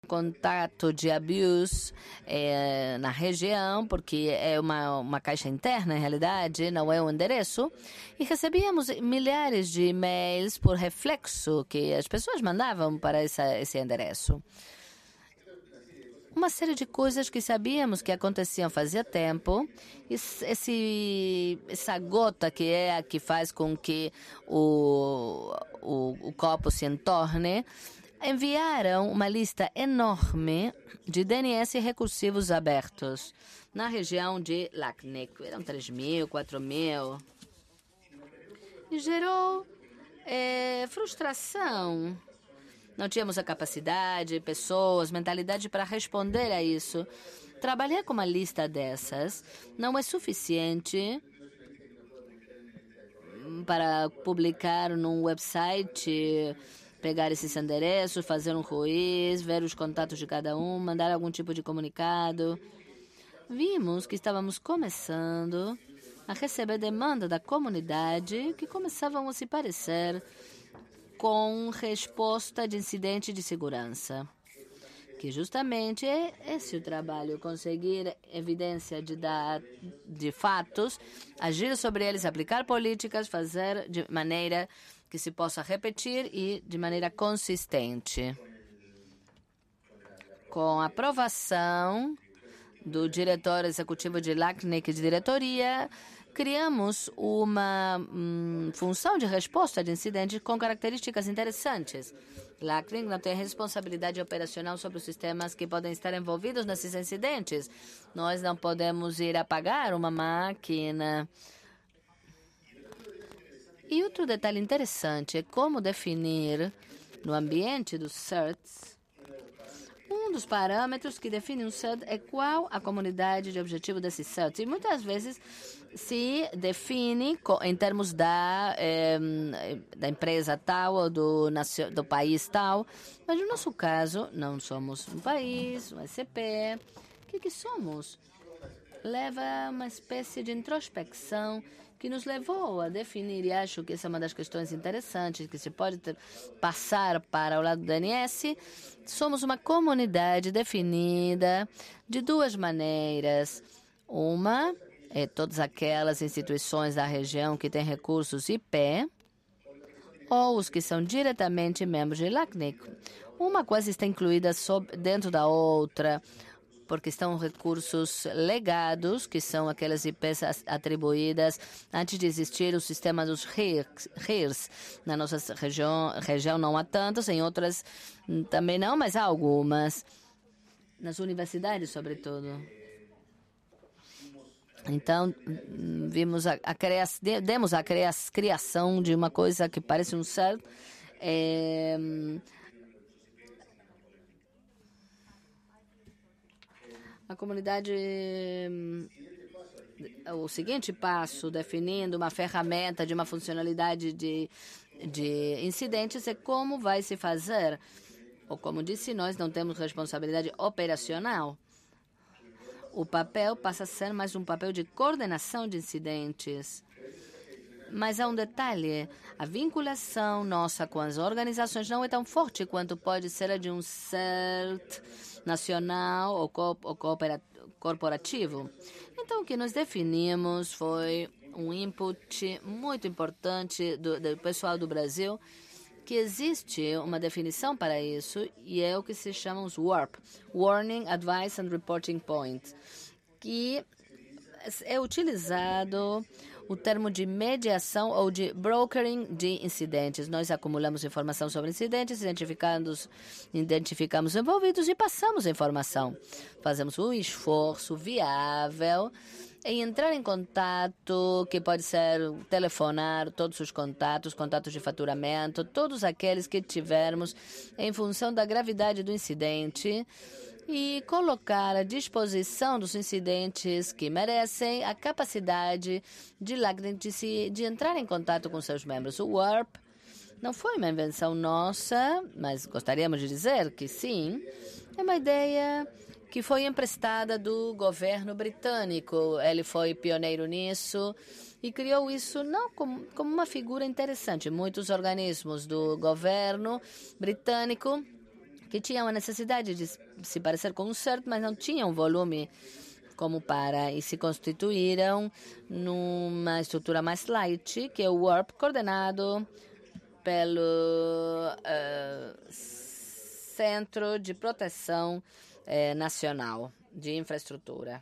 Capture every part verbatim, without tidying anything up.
contato de abuse é, na região, porque é uma, uma caixa interna, em realidade, não é um endereço. E recebíamos milhares de e-mails por reflexo que as pessoas mandavam para essa, esse endereço. Uma série de coisas que sabíamos que aconteciam fazia tempo. Esse, essa gota que é a que faz com que o, o, o copo se entorne, enviaram uma lista enorme de D N S recursivos abertos na região de LACNIC. Eram três mil, quatro mil. E gerou é, frustração. Não tínhamos a capacidade, pessoas, mentalidade para responder a isso. Trabalhar com uma lista dessas não é suficiente para publicar num website, pegar esses endereços, fazer um quiz, ver os contatos de cada um, mandar algum tipo de comunicado. Vimos que estávamos começando a receber demanda da comunidade que começavam a se parecer com resposta de incidente de segurança. Que justamente é esse o trabalho, conseguir evidência de, dar, de fatos, agir sobre eles, aplicar políticas, fazer de maneira que se possa repetir e de maneira consistente. Com a aprovação do diretor executivo de LACNIC de diretoria, criamos uma hum, função de resposta de incidentes com características interessantes. LACNIC não tem responsabilidade operacional sobre os sistemas que podem estar envolvidos nesses incidentes. Nós não podemos ir apagar uma máquina. E outro detalhe interessante é como definir no ambiente dos C E R Ts. Um dos parâmetros que define um C E R T é qual a comunidade de objetivo desse C E R T. E muitas vezes se define em termos da, eh, da empresa tal ou do, do país tal. Mas no nosso caso, não somos um país, um S C P. O que, que somos? Leva uma espécie de introspecção que nos levou a definir, e acho que essa é uma das questões interessantes que se pode ter, passar para o lado do D N S. Somos uma comunidade definida de duas maneiras. Uma é todas aquelas instituições da região que têm recursos I P, ou os que são diretamente membros de LACNIC. Uma quase está incluída sob, dentro da outra, porque estão recursos legados, que são aquelas I Ps atribuídas antes de existir o sistema dos R I Rs. Na nossa região, região não há tantos, em outras também não, mas há algumas. Nas universidades, sobretudo. Então, vimos a, a criação, demos a criação de uma coisa que parece um C E R T. É, a comunidade, o seguinte passo, definindo uma ferramenta de uma funcionalidade de, de incidentes, é como vai se fazer. Ou como disse, nós não temos responsabilidade operacional. O papel passa a ser mais um papel de coordenação de incidentes. Mas há um detalhe, a vinculação nossa com as organizações não é tão forte quanto pode ser a de um C E R T nacional ou, co ou corporativo. Então, o que nós definimos foi um input muito importante do, do pessoal do Brasil, que existe uma definição para isso, e é o que se chama os W A R P, Warning, Advice and Reporting Point, que é utilizado o termo de mediação ou de brokering de incidentes. Nós acumulamos informação sobre incidentes, identificamos, identificamos envolvidos e passamos a informação. Fazemos um esforço viável em entrar em contato, que pode ser telefonar, todos os contatos, contatos de faturamento, todos aqueles que tivermos em função da gravidade do incidente, e colocar à disposição dos incidentes que merecem a capacidade de, de, se, de entrar em contato com seus membros. O W A R P não foi uma invenção nossa, mas gostaríamos de dizer que sim, é uma ideia que foi emprestada do governo britânico. Ele foi pioneiro nisso e criou isso não como, como uma figura interessante. Muitos organismos do governo britânico que tinham a necessidade de se parecer com um C E R T, mas não tinham volume como para, e se constituíram numa estrutura mais light, que é o W A R P, coordenado pelo uh, Centro de Proteção uh, Nacional de Infraestrutura.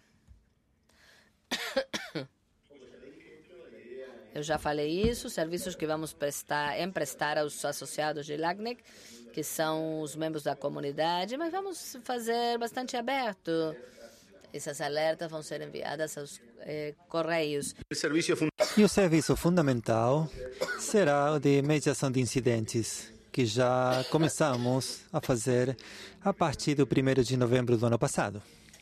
Eu já falei isso, serviços que vamos prestar, emprestar aos associados de LACNIC, que são os membros da comunidade, mas vamos fazer bastante aberto. Essas alertas vão ser enviadas aos eh, correios. E o serviço fundamental será o de mediação de incidentes, que já começamos a fazer a partir do primeiro de novembro do ano passado.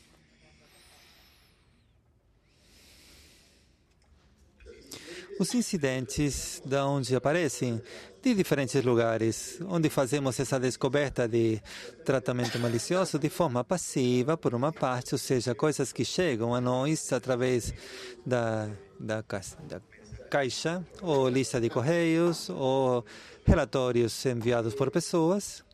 Os incidentes, de onde aparecem, de diferentes lugares, onde fazemos essa descoberta de tratamento malicioso de forma passiva, por uma parte, ou seja, coisas que chegam a nós através da, da, da caixa, ou lista de correios, ou relatórios enviados por pessoas.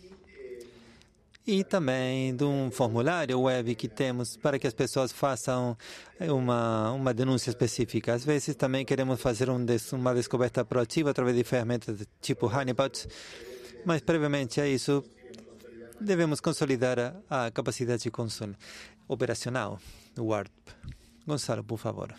E também de um formulário web que temos para que as pessoas façam uma, uma denúncia específica. Às vezes também queremos fazer um des, uma descoberta proativa através de ferramentas tipo Honeypot, mas previamente a isso devemos consolidar a, a capacidade console, operacional do W A R P. Gonçalo, por favor.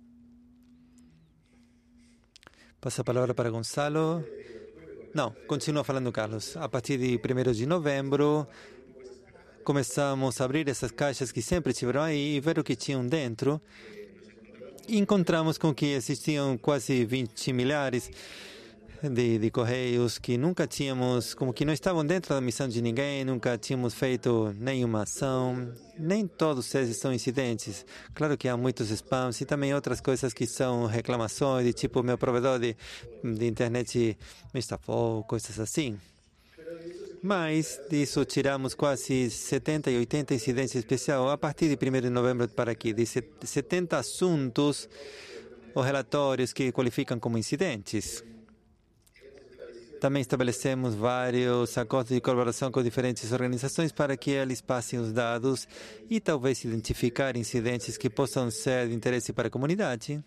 Passa a palavra para Gonçalo. Não, continua falando, Carlos. A partir de primeiro de novembro, começamos a abrir essas caixas que sempre estiveram aí e ver o que tinham dentro. E encontramos com que existiam quase vinte milhares de, de correios que nunca tínhamos, como que não estavam dentro da missão de ninguém, nunca tínhamos feito nenhuma ação. Nem todos esses são incidentes. Claro que há muitos spams e também outras coisas que são reclamações, de tipo, meu provedor de, de internet me estafou, coisas assim. Mas disso tiramos quase setenta e oitenta incidentes especiais a partir de primeiro de novembro para aqui, de setenta assuntos ou relatórios que qualificam como incidentes. Também estabelecemos vários acordos de colaboração com diferentes organizações para que eles passem os dados e talvez identificar incidentes que possam ser de interesse para a comunidade.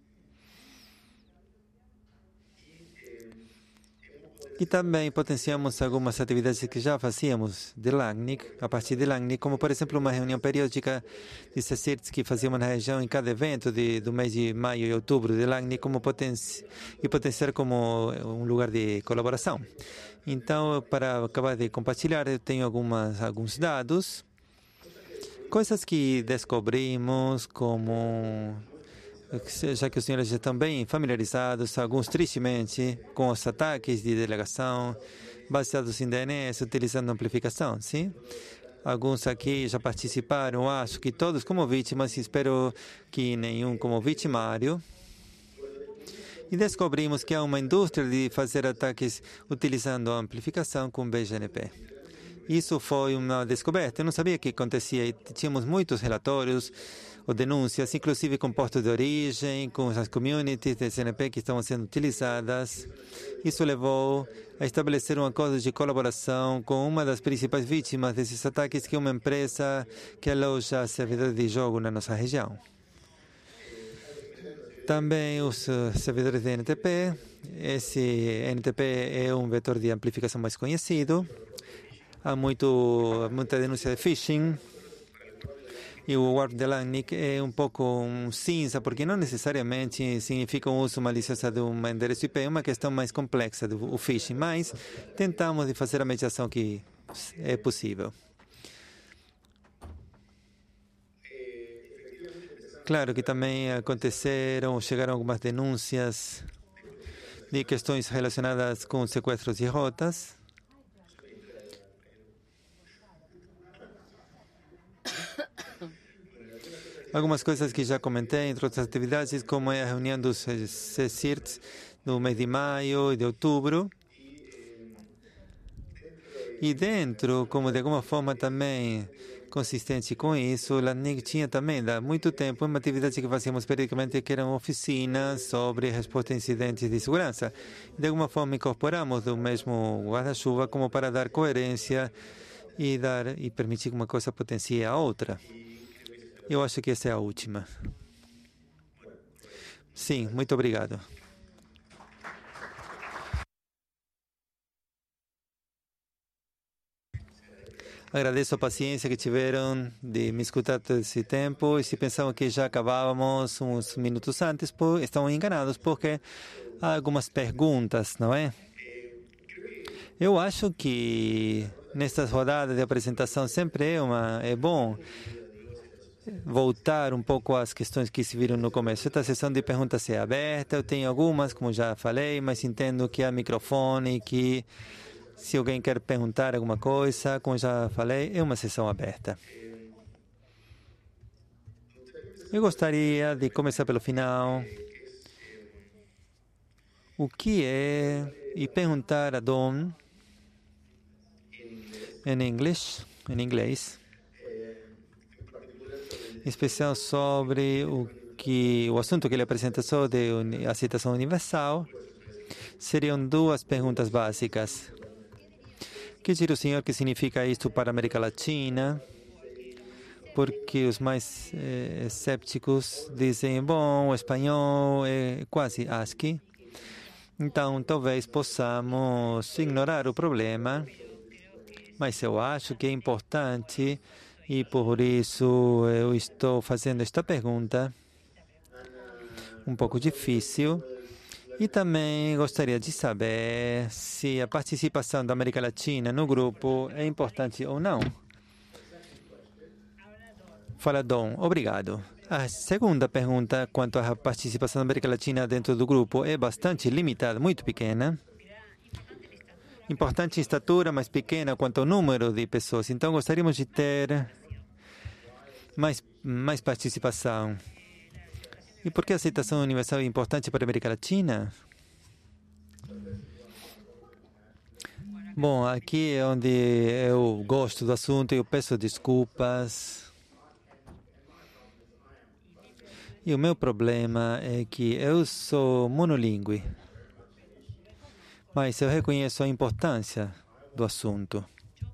E também potenciamos algumas atividades que já fazíamos de LACNIC, a partir de LACNIC, como, por exemplo, uma reunião periódica de C C I R Ts que fazíamos na região em cada evento de, do mês de maio e outubro de LACNIC como potenci e potenciar como um lugar de colaboração. Então, para acabar de compartilhar, eu tenho algumas, alguns dados, coisas que descobrimos como... já que os senhores já estão bem familiarizados, alguns tristemente, com os ataques de delegação baseados em D N S, utilizando amplificação, sim? Alguns aqui já participaram, acho que todos como vítimas, espero que nenhum como vitimário. E descobrimos que há uma indústria de fazer ataques utilizando amplificação com B G N P. Isso foi uma descoberta, eu não sabia o que acontecia, e tínhamos muitos relatórios ou denúncias, inclusive com portos de origem, com as communities de C N P que estão sendo utilizadas. Isso levou a estabelecer um acordo de colaboração com uma das principais vítimas desses ataques, que é uma empresa que aloja servidores de jogo na nossa região. Também os servidores de N T P. Esse N T P é um vetor de amplificação mais conhecido. Há muito, muita denúncia de phishing. E o W A R P de LACNIC é um pouco um cinza, porque não necessariamente significa um uso malicioso de um endereço I P, é uma questão mais complexa do phishing, mas tentamos de fazer a mediação que é possível. Claro que também aconteceram, chegaram algumas denúncias de questões relacionadas com sequestros de rotas. Algumas coisas que já comentei, entre outras atividades, como é a reunião dos C C I R Ts no mês de maio e de outubro. E dentro, como de alguma forma também consistente com isso. O LACNIC tinha também, há muito tempo, uma atividade que fazíamos periodicamente, que eram oficinas sobre resposta a incidentes de segurança. De alguma forma, incorporamos do mesmo guarda-chuva como para dar coerência e, dar, e permitir que uma coisa potencie a outra. Eu acho que essa é a última. Sim, muito obrigado. Agradeço a paciência que tiveram de me escutar todo esse tempo. E se pensavam que já acabávamos uns minutos antes, por, estão enganados, porque há algumas perguntas, não é? Eu acho que nestas rodadas de apresentação sempre é, uma, é bom voltar um pouco às questões que se viram no começo. Esta sessão de perguntas é aberta. Eu tenho algumas, como já falei, mas entendo que há microfone, que se alguém quer perguntar alguma coisa, como já falei, é uma sessão aberta. Eu gostaria de começar pelo final. O que é... E perguntar a Dom, em inglês, em inglês, em especial sobre o, que, o assunto que ele apresentou sobre a aceitação universal. Seriam duas perguntas básicas. Que diz o senhor que significa isto para a América Latina? Porque os mais eh, escépticos dizem, bom, o espanhol é quase ASCII. Então, talvez possamos ignorar o problema, mas eu acho que é importante e por isso eu estou fazendo esta pergunta, um pouco difícil. E também gostaria de saber se a participação da América Latina no grupo é importante ou não. Fala, Dom. Obrigado. A segunda pergunta, quanto à participação da América Latina dentro do grupo, é bastante limitada, muito pequena. Importante em estatura, mas pequena quanto ao número de pessoas. Então, gostaríamos de ter mais, mais participação. E por que a aceitação universal é importante para a América Latina? Bom, aqui é onde eu gosto do assunto e eu peço desculpas. E o meu problema é que eu sou monolíngue, mas eu reconheço a importância do assunto.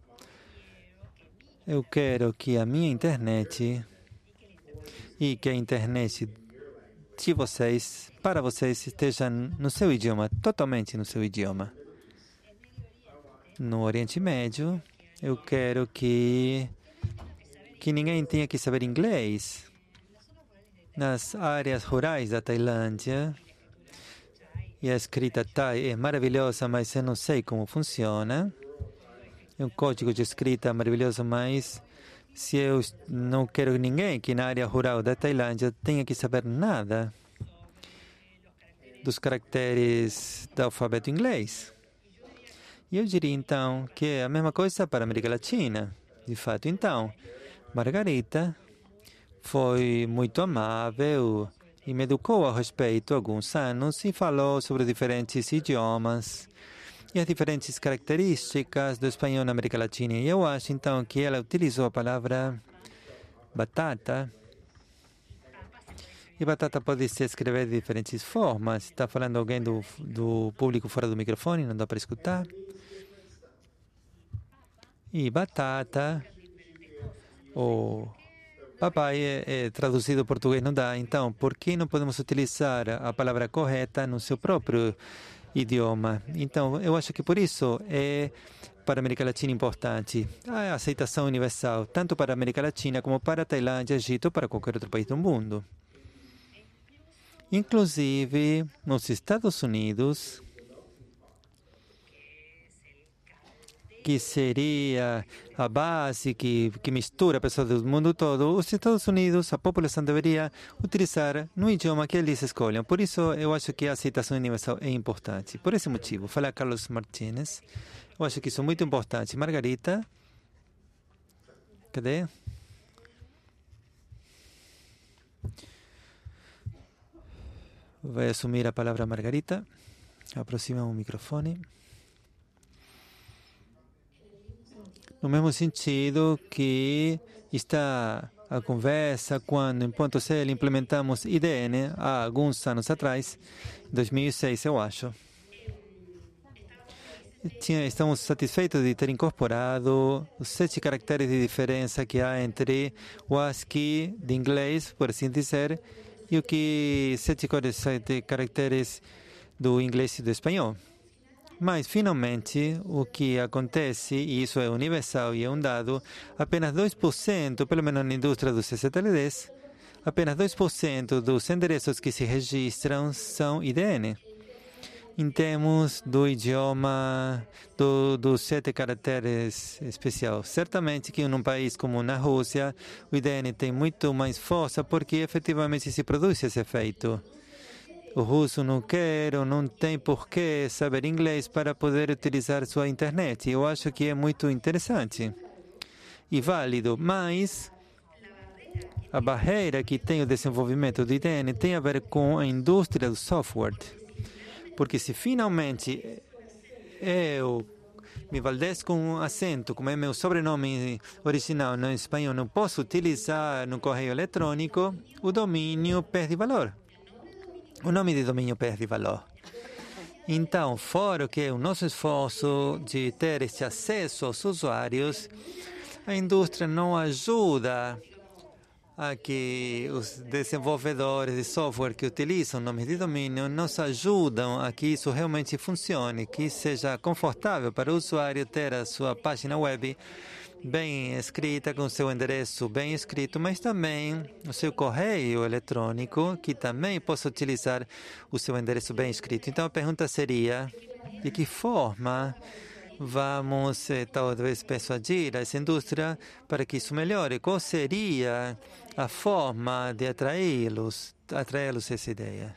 Eu quero que a minha internet e que a internet de vocês, para vocês, esteja no seu idioma, totalmente no seu idioma. No Oriente Médio, eu quero que, que ninguém tenha que saber inglês. Nas áreas rurais da Tailândia, e a escrita Thai é maravilhosa, mas eu não sei como funciona. É um código de escrita maravilhoso, mas se eu não quero ninguém que na área rural da Tailândia tenha que saber nada dos caracteres do alfabeto inglês. E eu diria, então, que é a mesma coisa para a América Latina. De fato, então, Margarita foi muito amável e me educou a respeito há alguns anos e falou sobre diferentes idiomas e as diferentes características do espanhol na América Latina. E eu acho, então, que ela utilizou a palavra batata. E batata pode se escrever de diferentes formas. Está falando alguém do, do público fora do microfone, não dá para escutar. E batata, ou papai, é, é traduzido ao português, não dá. Então, por que não podemos utilizar a palavra correta no seu próprio idioma? Então, eu acho que por isso é para a América Latina importante a aceitação universal, tanto para a América Latina como para a Tailândia, Egito ou para qualquer outro país do mundo. Inclusive, nos Estados Unidos, que seria a base que, que mistura pessoas do mundo todo, os Estados Unidos, a população deveria utilizar no idioma que eles escolham. Por isso, eu acho que a aceitação universal é importante. Por esse motivo, fala Carlos Martínez. Eu acho que isso é muito importante. Margarita, cadê? Vai assumir a palavra Margarita. Aproxima o microfone. no mesmo sentido que está a conversa quando, em Ponto C L, implementamos I D N há alguns anos atrás, em dois mil e seis, eu acho. Tinha, estamos satisfeitos de ter incorporado os sete caracteres de diferença que há entre o ASCII de inglês, por assim dizer, e o que sete, sete caracteres do inglês e do espanhol. Mas, finalmente, o que acontece, e isso é universal e é um dado, apenas dois por cento, pelo menos na indústria dos C C T L Ds, apenas dois por cento dos endereços que se registram são I D N. Em termos do idioma, do, dos sete caracteres especial. Certamente que num país como na Rússia, o I D N tem muito mais força porque efetivamente se produz esse efeito. O russo não quer ou não tem por que saber inglês para poder utilizar sua internet. Eu acho que é muito interessante e válido, mas a barreira que tem o desenvolvimento do I D N tem a ver com a indústria do software. Porque se finalmente eu me valdez com um acento, como é meu sobrenome original no espanhol, não posso utilizar no correio eletrônico, o domínio perde valor. O nome de domínio perde valor. Então, fora que o nosso esforço de ter este acesso aos usuários, a indústria não ajuda a que os desenvolvedores de software que utilizam nomes de domínio nos ajudam a que isso realmente funcione, que seja confortável para o usuário ter a sua página web bem escrita, com seu endereço bem escrito, mas também o seu correio eletrônico, que também possa utilizar o seu endereço bem escrito. Então a pergunta seria, de que forma vamos eh, talvez persuadir essa indústria para que isso melhore? Qual seria a forma de atraí-los, atraí-los a essa ideia?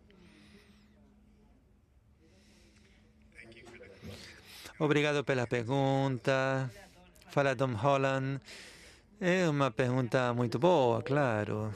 Obrigado pela pergunta. Fala Tom Holland. É uma pergunta muito boa, claro.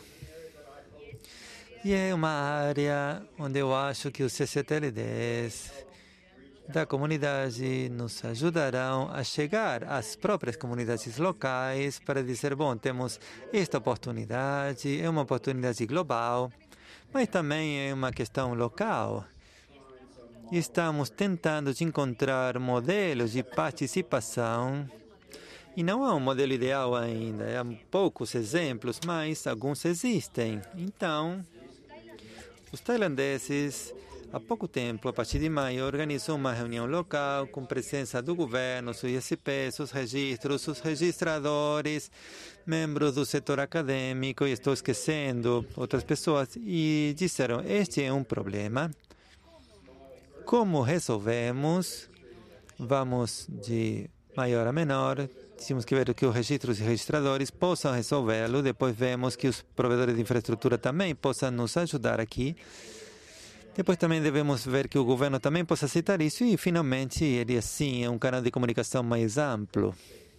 E é uma área onde eu acho que os C C T L Ds da comunidade nos ajudarão a chegar às próprias comunidades locais para dizer, bom, temos esta oportunidade, é uma oportunidade global, mas também é uma questão local. Estamos tentando encontrar modelos de participação e não há um modelo ideal ainda, há poucos exemplos, mas alguns existem. Então, os tailandeses, há pouco tempo, a partir de maio, organizou uma reunião local com presença do governo, os I S Ps, os registros, os registradores, membros do setor acadêmico, e estou esquecendo outras pessoas, e disseram, este é um problema. Como resolvemos? Vamos de maior a menor. Temos que ver que os registros e registradores possam resolvê-lo. Depois vemos que os provedores de infraestrutura também possam nos ajudar aqui. Depois também devemos ver que o governo também possa aceitar isso e, finalmente, ele assim é um canal de comunicação mais amplo.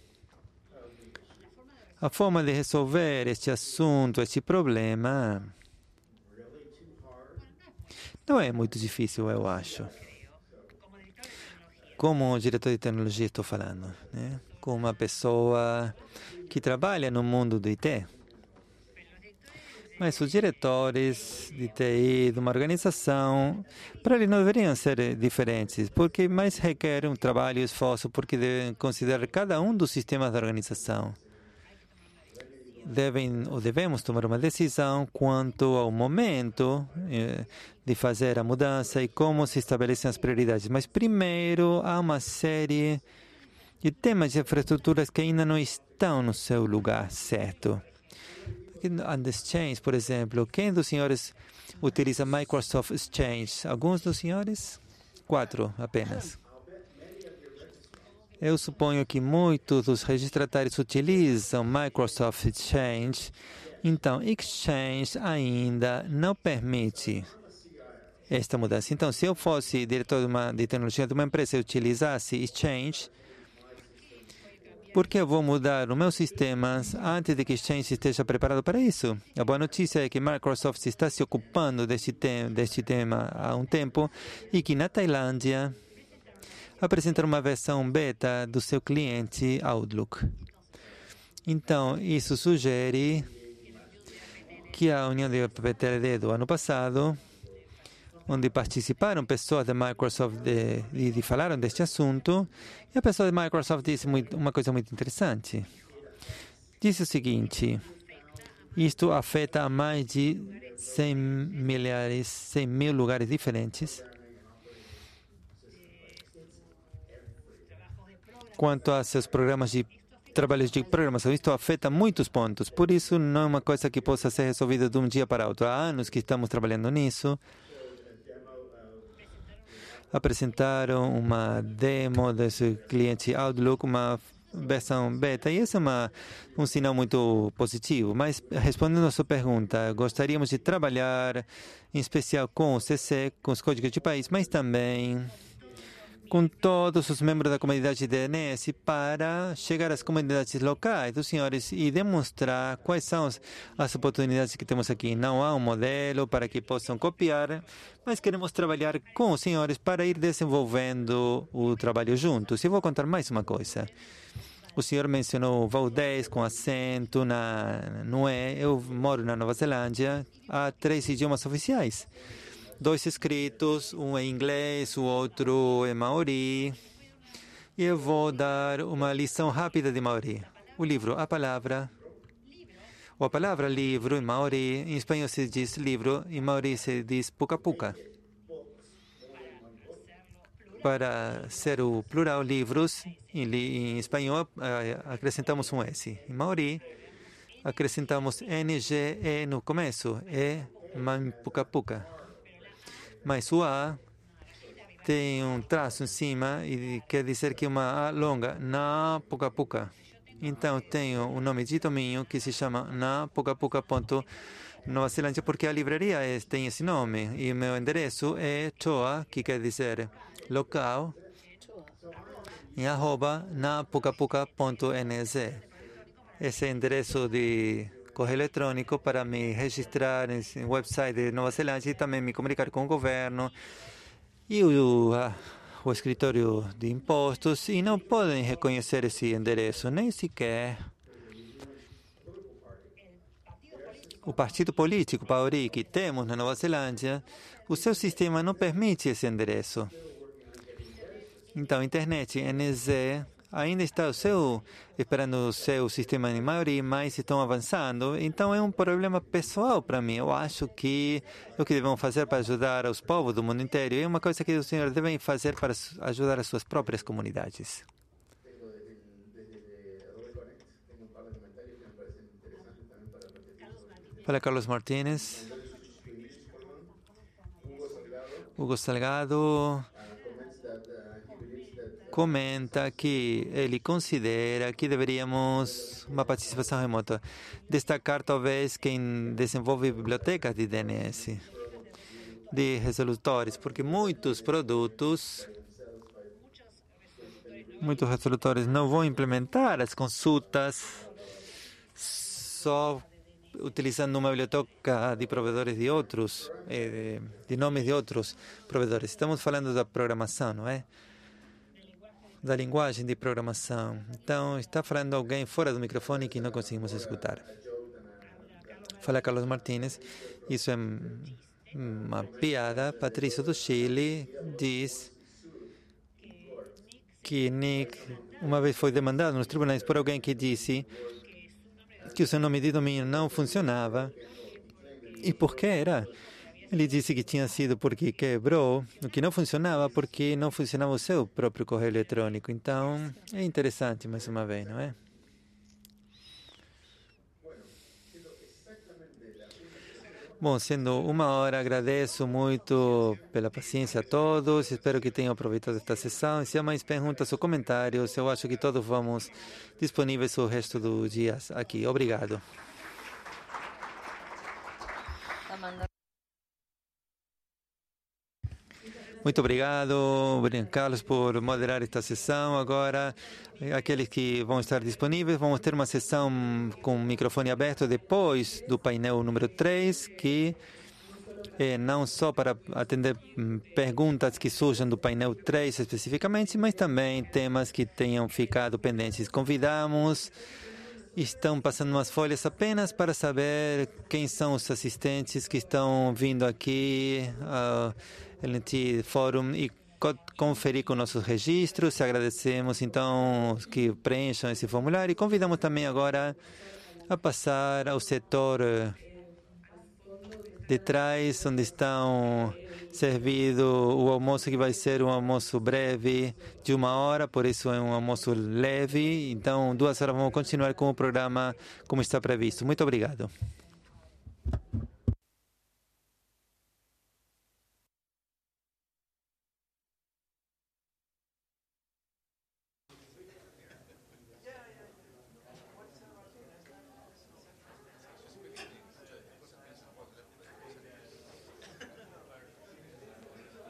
A forma de resolver este assunto, este problema, não é muito difícil, eu acho. Como diretor de tecnologia estou falando, né? Com uma pessoa que trabalha no mundo do I T. Mas os diretores de T I de uma organização, para eles não deveriam ser diferentes, porque mais requer um trabalho e esforço, porque devem considerar cada um dos sistemas da organização. Devem ou devemos tomar uma decisão quanto ao momento eh, de fazer a mudança e como se estabelecem as prioridades. Mas primeiro há uma série de temas de infraestruturas que ainda não estão no seu lugar certo. On the Exchange, por exemplo, quem dos senhores utiliza Microsoft Exchange? Alguns dos senhores? Quatro apenas. Eu suponho que muitos dos registratários utilizam Microsoft Exchange. Então, Exchange ainda não permite esta mudança. Então, se eu fosse diretor de, uma, de tecnologia de uma empresa e utilizasse Exchange, por que eu vou mudar os meus sistemas antes de que Exchange esteja preparado para isso? A boa notícia é que Microsoft está se ocupando deste, te deste tema há um tempo e que na Tailândia apresentar uma versão beta do seu cliente Outlook. Então, isso sugere que a União de P T L D do ano passado, onde participaram pessoas da Microsoft de, de, de falaram deste assunto, e a pessoa da Microsoft disse muito, uma coisa muito interessante. Disse o seguinte: isto afeta a mais de cem milhares, cem mil lugares diferentes. Quanto a seus programas de trabalhos de programação, isto afeta muitos pontos. Por isso, não é uma coisa que possa ser resolvida de um dia para outro. Há anos que estamos trabalhando nisso. Apresentaram uma demo desse cliente Outlook, uma versão beta, e esse é uma, um sinal muito positivo. Mas, respondendo a sua pergunta, gostaríamos de trabalhar, em especial com o C C, com os códigos de país, mas também com todos os membros da comunidade D N S para chegar às comunidades locais dos senhores e demonstrar quais são as oportunidades que temos aqui. Não há um modelo para que possam copiar, mas queremos trabalhar com os senhores para ir desenvolvendo o trabalho juntos. E vou contar mais uma coisa. O senhor mencionou Valdez com acento na, no E. Eu moro na Nova Zelândia. Há três idiomas oficiais. Dois escritos, um em inglês, o outro em maori. E eu vou dar uma lição rápida de maori. O livro, a palavra, ou a palavra livro em maori, em espanhol se diz livro, em maori se diz puka puka. Para ser o plural livros, em, em espanhol acrescentamos um S. Em maori, acrescentamos N G E no começo, e man puka puka. Mas o A tem um traço em cima e quer dizer que é uma A longa, na puka puka. Então, tenho um nome de domínio que se chama na puka puka ponto Nova Zelândia, porque a livraria é, tem esse nome. E o meu endereço é toa, que quer dizer local, em arroba na puka puka ponto N Z. Esse é o endereço de correio eletrônico para me registrar no website de Nova Zelândia e também me comunicar com o governo e o, a, o escritório de impostos, e não podem reconhecer esse endereço, nem sequer o partido político Pauri que temos na Nova Zelândia. O seu sistema não permite esse endereço. Então, a internet N Z ainda está o seu, esperando o seu sistema de maioria, mas estão avançando. Então, é um problema pessoal para mim. Eu acho que é o que devemos fazer para ajudar os povos do mundo inteiro. É uma coisa que os senhores devem fazer para ajudar as suas próprias comunidades. Fala, Carlos Martínez. Hugo Salgado comenta que ele considera que deveríamos uma participação remota. Destacar talvez quem desenvolve bibliotecas de D N S, de resolutores, porque muitos produtos, muitos resolutores não vão implementar as consultas só utilizando uma biblioteca de provedores de outros, eh, de nomes de outros provedores. Estamos falando da programação, não é? Da linguagem de programação. Então, está falando alguém fora do microfone que não conseguimos escutar. Fala Carlos Martínez. Isso é uma piada. Patrício do Chile diz que Nick uma vez foi demandado nos tribunais por alguém que disse que o seu nome de domínio não funcionava. E por que era? Ele disse que tinha sido porque quebrou, o que não funcionava porque não funcionava o seu próprio correio eletrônico. Então, é interessante, mais uma vez, não é? Bom, sendo uma hora, agradeço muito pela paciência a todos. Espero que tenham aproveitado esta sessão. Se há mais perguntas ou comentários, eu acho que todos vamos disponíveis o resto dos dias aqui. Obrigado. Muito obrigado, Carlos, por moderar esta sessão. Agora, aqueles que vão estar disponíveis, vamos ter uma sessão com o microfone aberto depois do painel número três, que É, não só para atender hum, perguntas que surjam do painel três especificamente, mas também temas que tenham ficado pendentes. Convidamos, estão passando umas folhas apenas para saber quem são os assistentes que estão vindo aqui ao L N T Fórum e co- conferir com nossos registros. Agradecemos, então, que preencham esse formulário e convidamos também agora a passar ao setor eh, de trás, onde estão servido o almoço, que vai ser um almoço breve de uma hora, por isso é um almoço leve. Então, duas horas vamos continuar com o programa como está previsto. Muito obrigado.